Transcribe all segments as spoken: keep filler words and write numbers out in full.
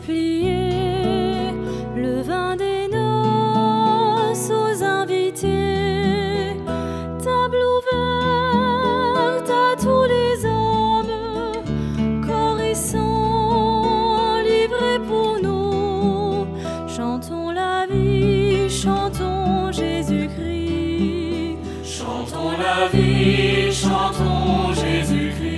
multiplier le vin des noces aux invités. Table ouverte à tous les hommes, corps et sang livrés pour nous. Chantons la vie, chantons Jésus-Christ. Chantons la vie, chantons Jésus-Christ.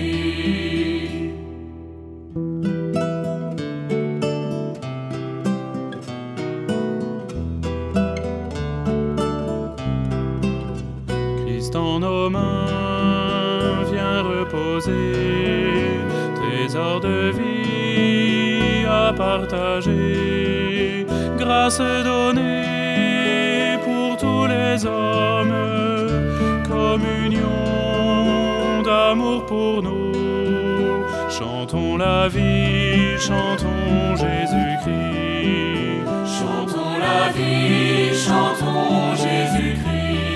Dans nos mains, viens reposer, trésor de vie à partager, grâce donnée pour tous les hommes, communion d'amour pour nous. Chantons la vie, chantons Jésus-Christ. Chantons la vie, chantons Jésus-Christ.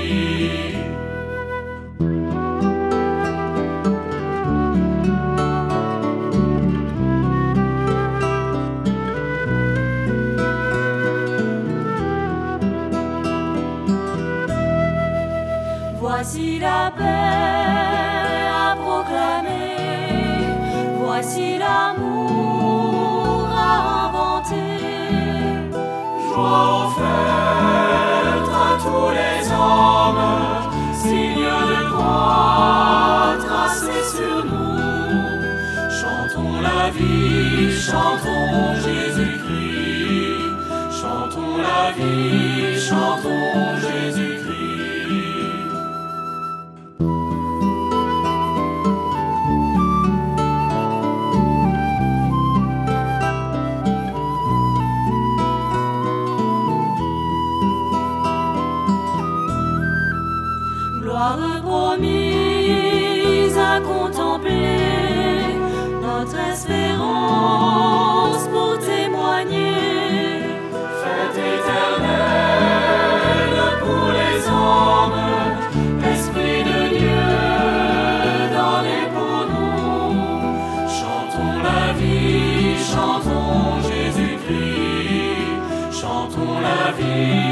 Voici la paix à proclamer, voici l'amour à inventer. Joie offerte à tous les hommes, signe de croix tracé sur nous. Chantons la vie, chantons Jésus-Christ. Chantons la vie, chantons Jésus-Christ. Gloire promise à contempler, notre espérance pour témoigner. Fête éternelle pour les hommes, Esprit de Dieu donné pour nous. Chantons la vie, chantons Jésus-Christ. Chantons la vie.